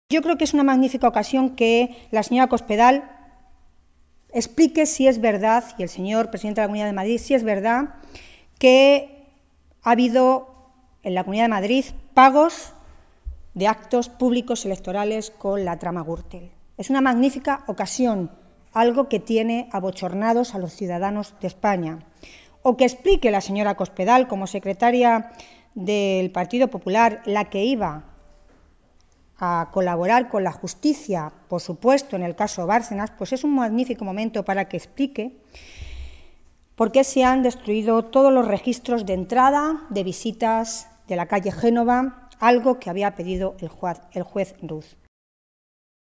Yo creo que es una magnífica ocasión que la señora Cospedal explique si es verdad, y el señor presidente de la Comunidad de Madrid, si es verdad que ha habido en la Comunidad de Madrid pagos de actos públicos electorales con la trama Gürtel. Es una magnífica ocasión, algo que tiene abochornados a los ciudadanos de España. O que explique la señora Cospedal, como secretaria del Partido Popular, la que iba a colaborar con la justicia, por supuesto, en el caso Bárcenas, pues es un magnífico momento para que explique por qué se han destruido todos los registros de entrada, de visitas de la calle Génova, algo que había pedido el juez Ruz.